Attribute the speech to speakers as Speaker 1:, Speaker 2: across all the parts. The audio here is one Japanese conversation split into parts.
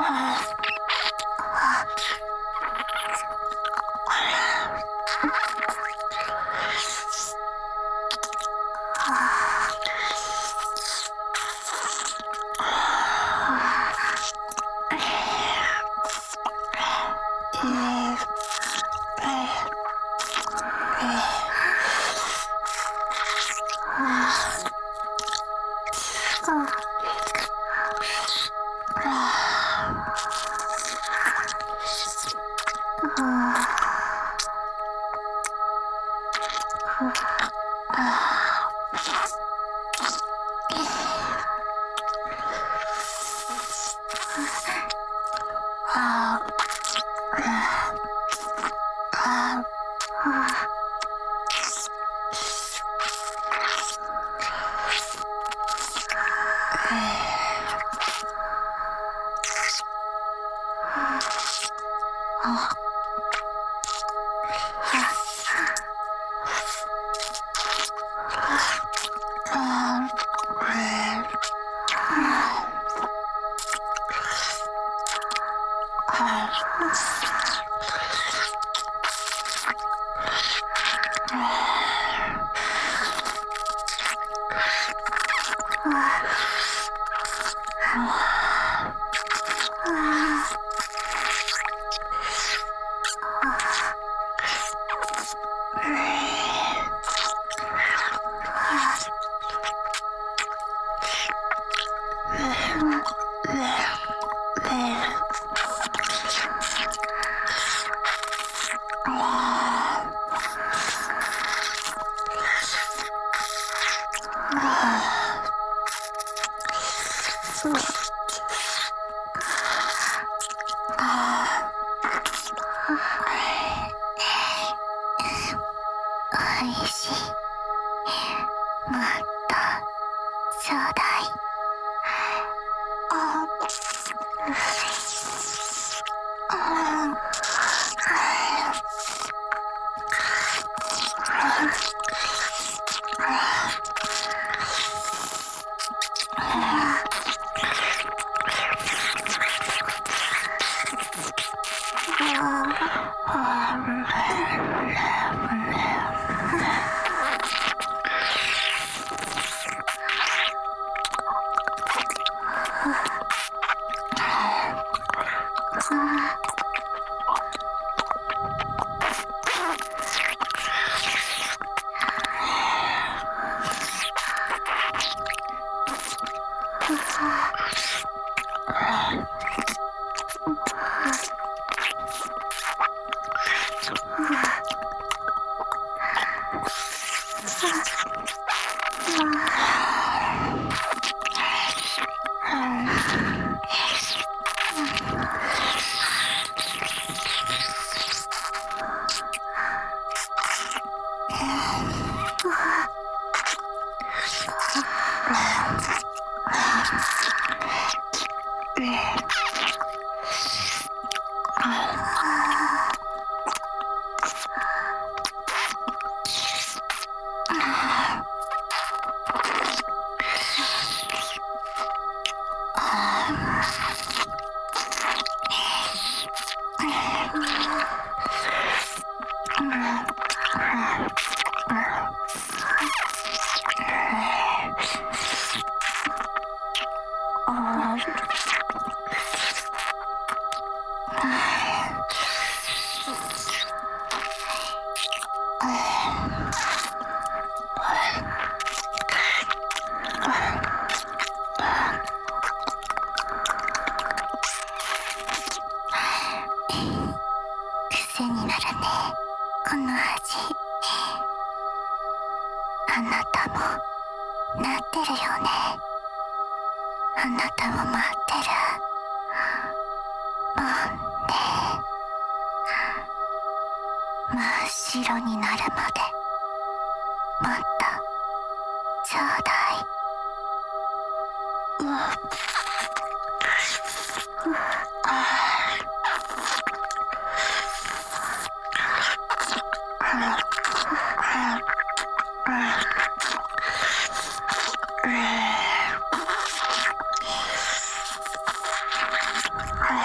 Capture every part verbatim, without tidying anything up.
Speaker 1: あ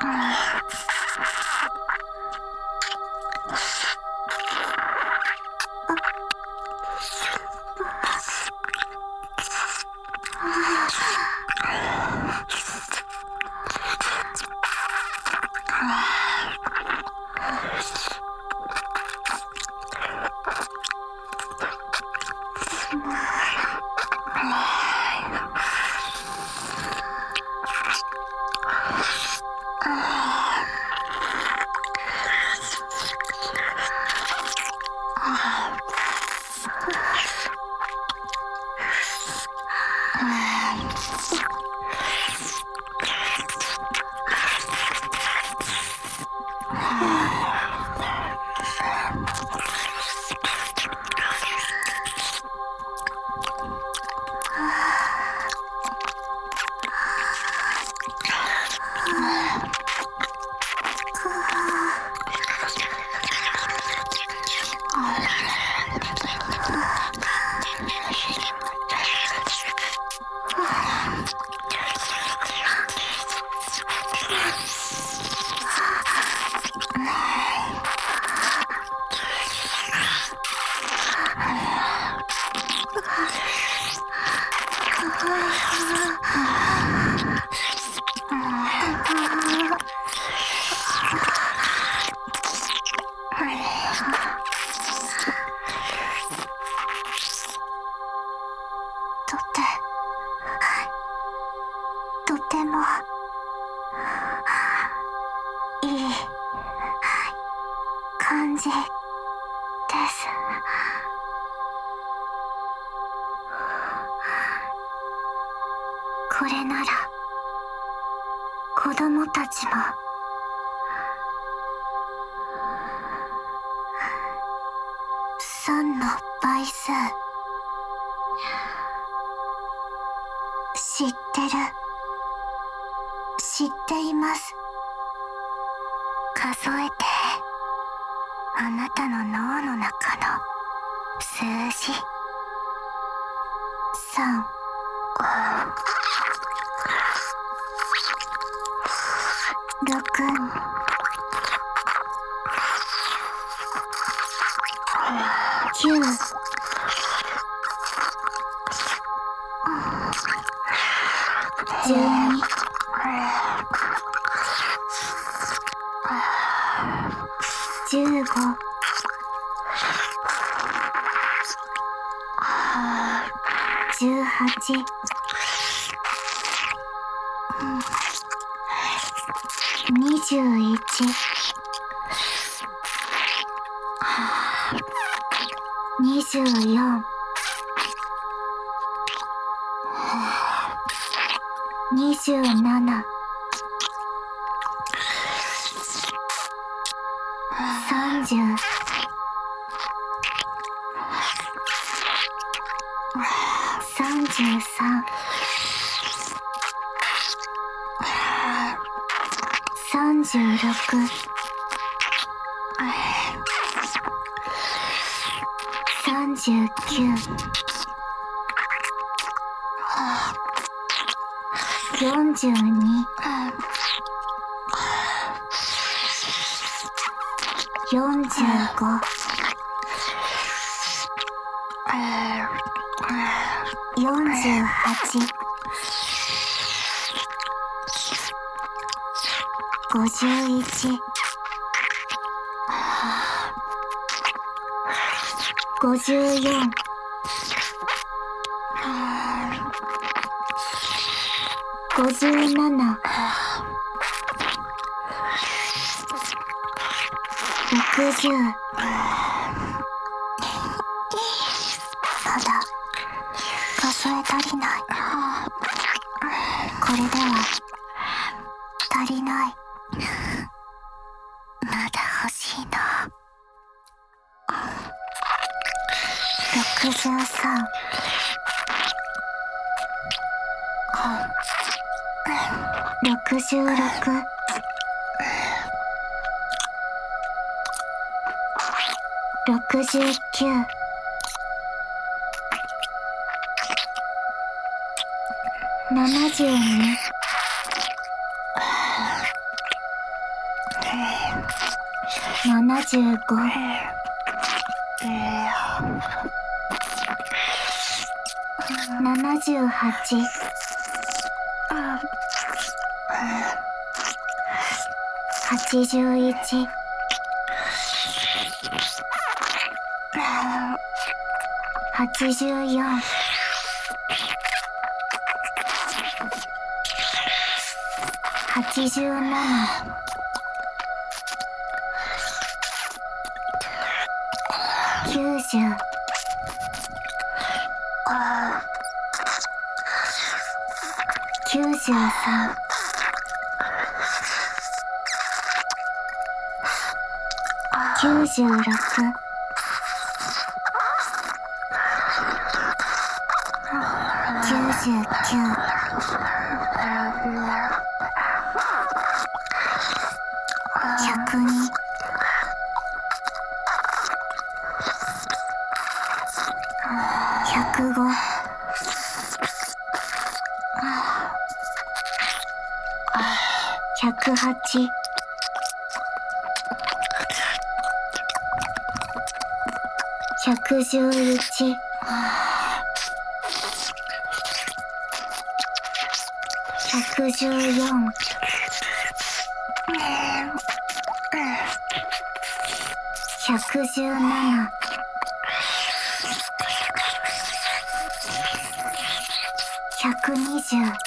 Speaker 1: これなら子供たちも三の倍数知ってる、知っています。数えて、あなたの脳の中の数字三、六、九、十二、十五、十八、二十一、二十四、二十七、三十、三十三、三十六、三十九、四十二、四十五、四十八、五十一、五十四、五十七、六十。まだ数え足りない。これでは足りない。まだ欲しいな。六十三、六十六、六十九、七十二、 ななじゅうご、ななじゅうはち、はちじゅういち、はちじゅうよん、はちじゅうなな、きゅうじゅう、きゅうじゅうさん、きゅうじゅうろく、きゅうじゅうきゅう、ひゃくに、ひゃくご、ひゃくはち、ひゃくじゅういち、ひゃくじゅうよん、ひゃくじゅうなな、ひゃくにじゅう、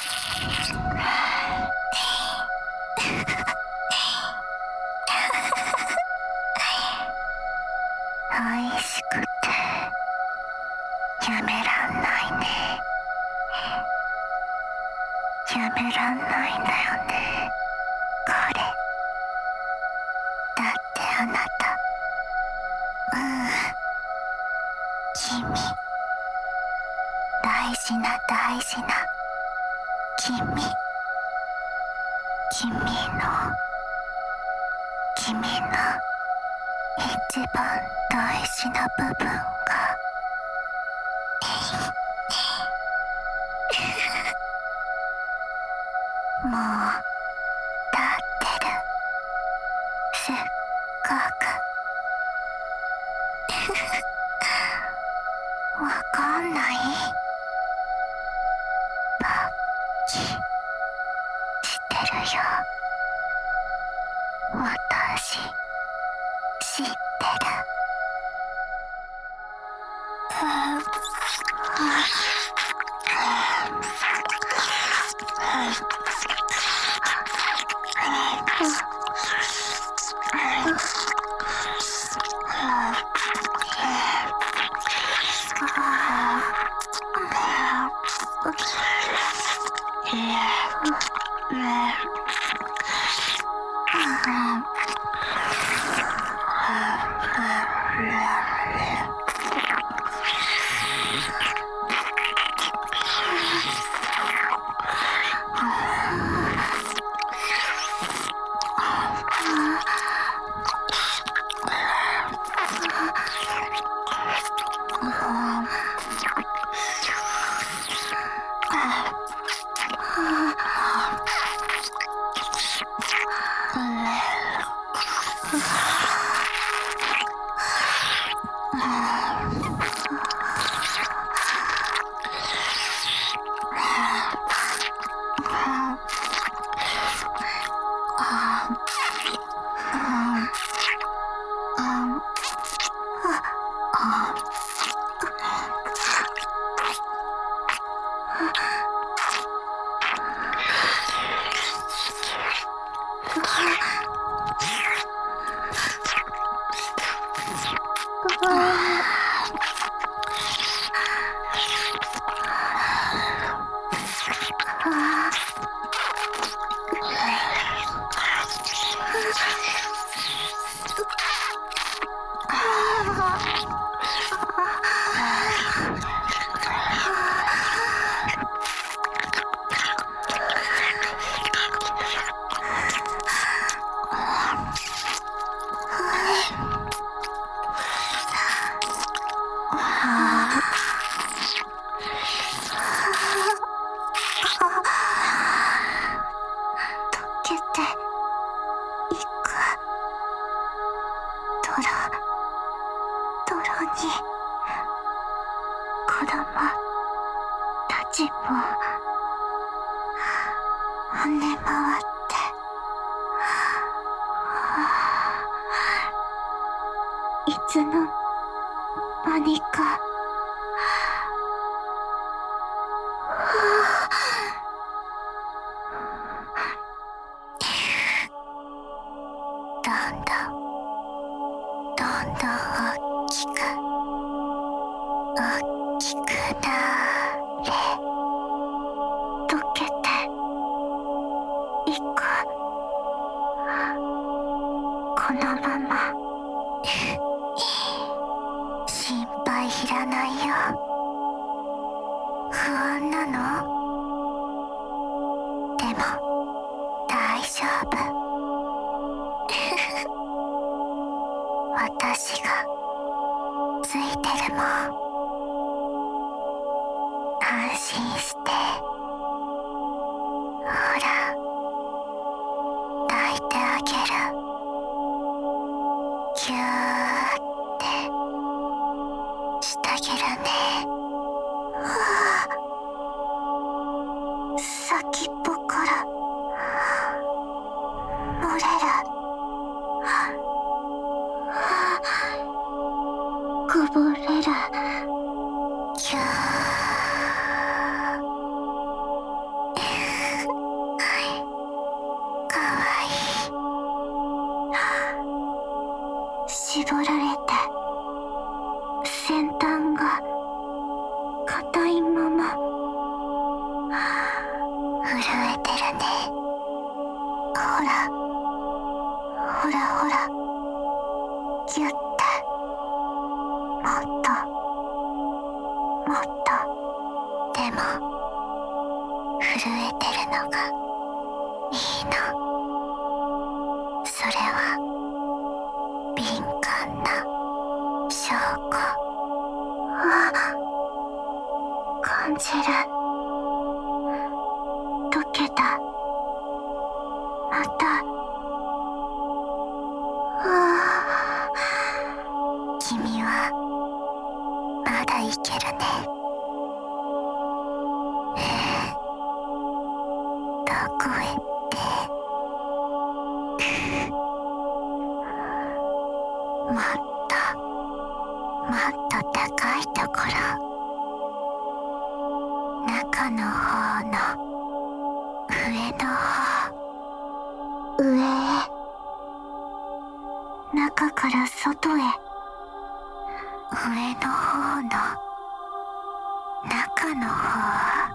Speaker 1: おいしくてやめらんないね。やめらんないんだよね、これ。だってあなた、うん君、大事な大事な君、君の君の一番大事な部分がもう立ってる。すっごくわかんない？パッキしてるよ。私知ってる。溶けていく。 子供たちも跳ね回っていつの間にかどんどんどんどん大きく大きくなれ溶けていくこのまま心配いらないよ不安なのでも大丈夫私がついてるもん安心してほら抱いてあげるぎゅーってしてあげるねはあ先っぽから漏れるこぼれるぎゅーかわいい絞られて先端が硬いまま震えてるねほらほらほらぎゅってもっともっとでも震えてるのがいいのそれは敏感な証拠あ感じる溶けたまたあ君はまだいけるねどこへってもっともっと高いところ中の方の上の方上へ中から外へ上の方の中の方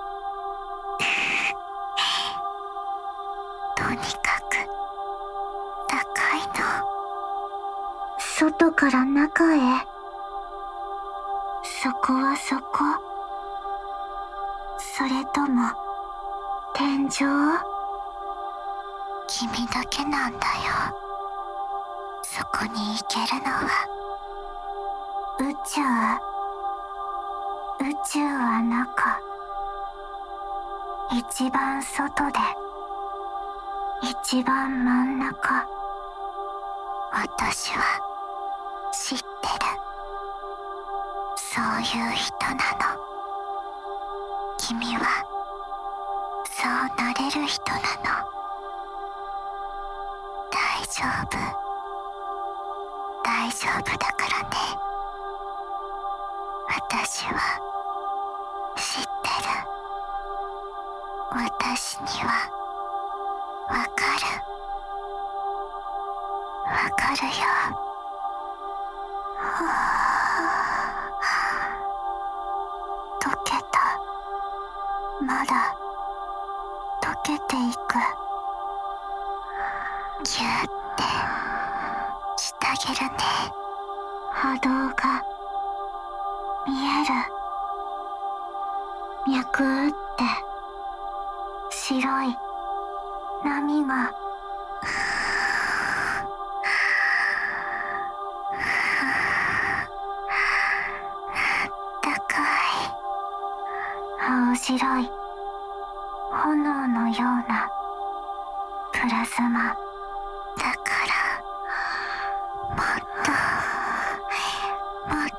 Speaker 1: とにかく高いの外から中へそこはそこそれとも天井君だけなんだよそこに行けるのは宇宙宇宙は中一番外で一番真ん中私は知ってるそういう人なの君はそうなれる人なの大丈夫大丈夫だからね私は知ってる私にはわかるわかるよはあ溶けたまだ溶けていくぎゅーってしてあげるね波動が見える脈打って白い波が高い青白い炎のようなプラズマだからもっともっ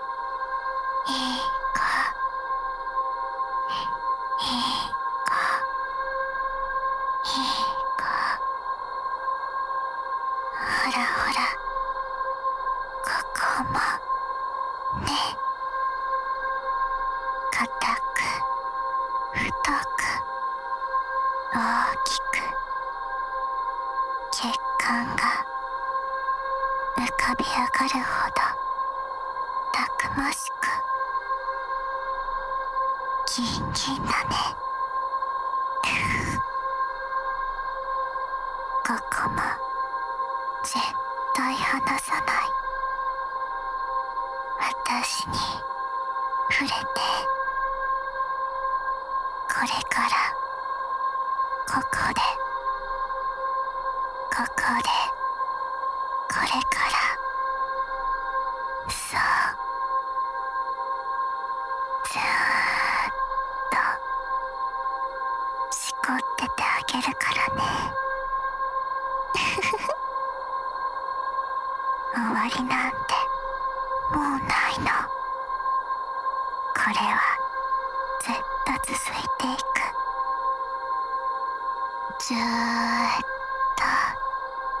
Speaker 1: いい子、いい子、いい子。ほらほら、ここもね。硬く太く大きく、血管が浮かび上がるほどたくましく、ギンギンだね。ここも絶対離さない。私に触れて。これからここでここでこれからそうずーっとしこっててあげるからね。終わりなんてもうないの。これはずっと続いていく。ずーっと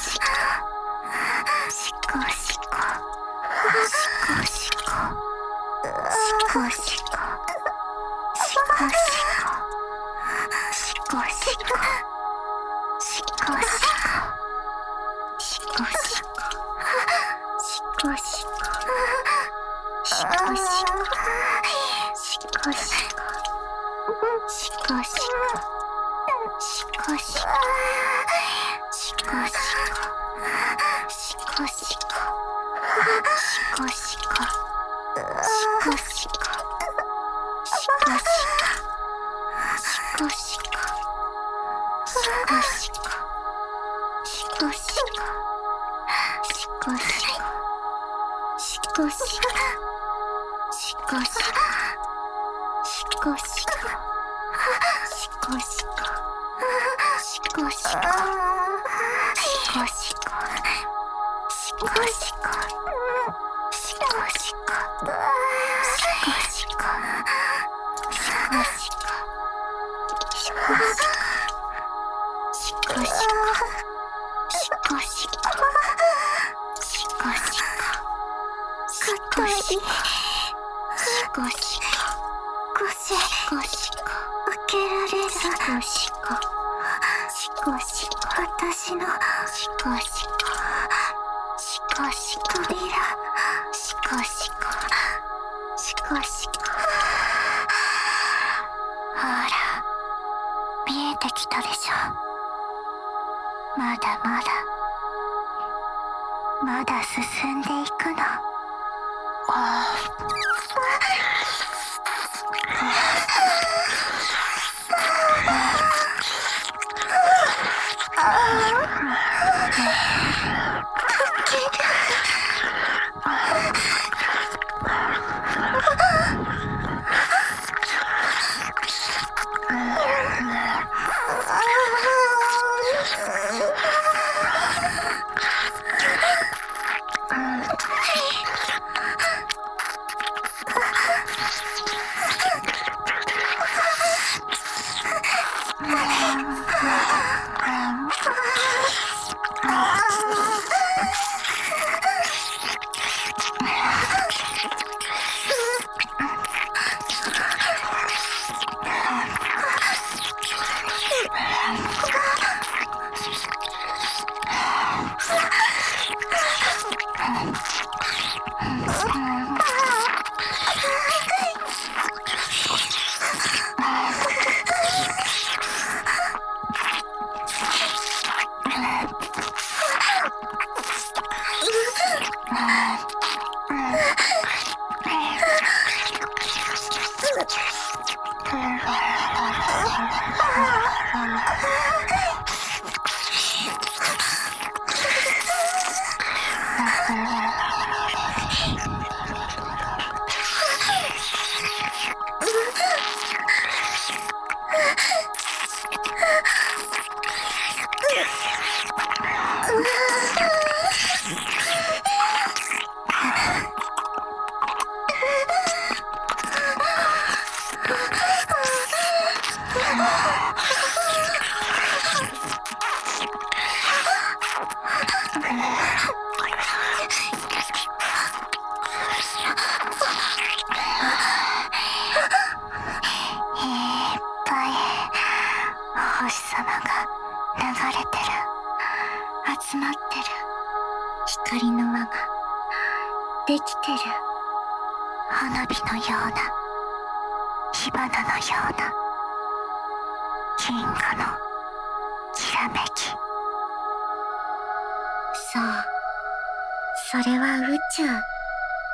Speaker 1: それは宇宙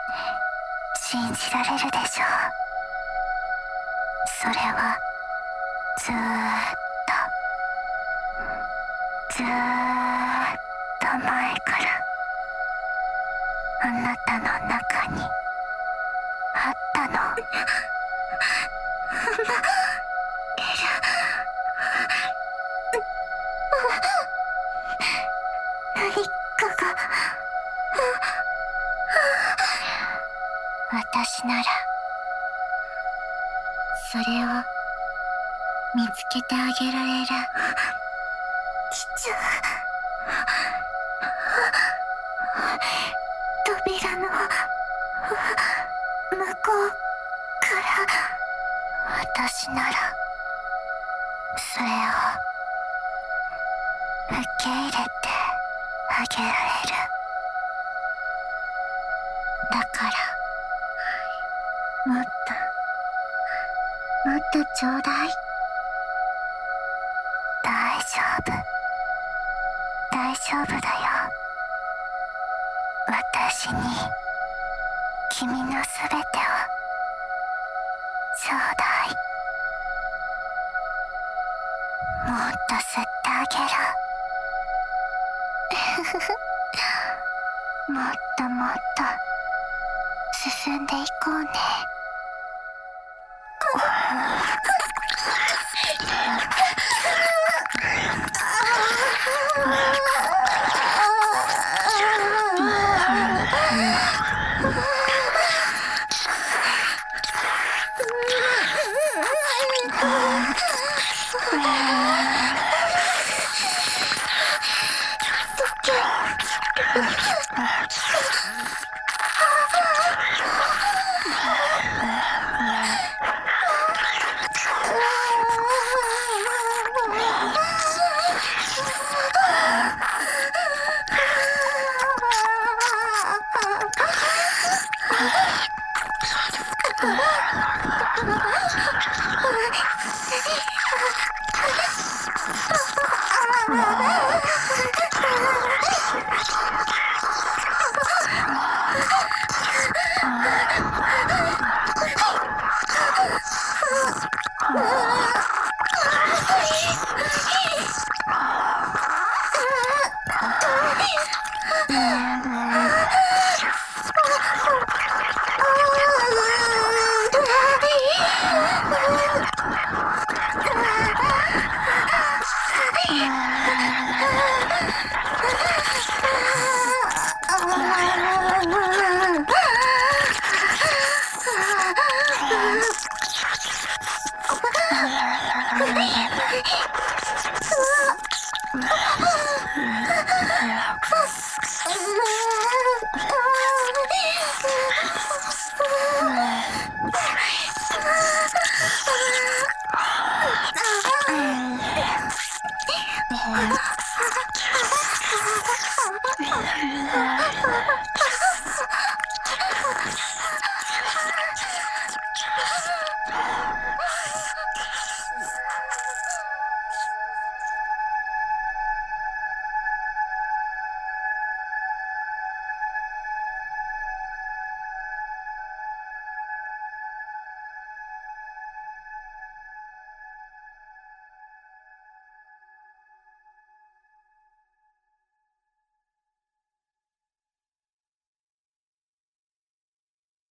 Speaker 1: 信じられるでしょう。それはずーっとずーっと前からあなたの中にあったの。何かが私ならそれを見つけてあげられる。父ちゃん、扉の向こうから私ならそれを受け入れてあげられる。だからもっともっとちょうだい。大丈夫大丈夫だよ。私に君のすべてをちょうだい。もっと吸ってあげる。もっともっと進んでいこうね。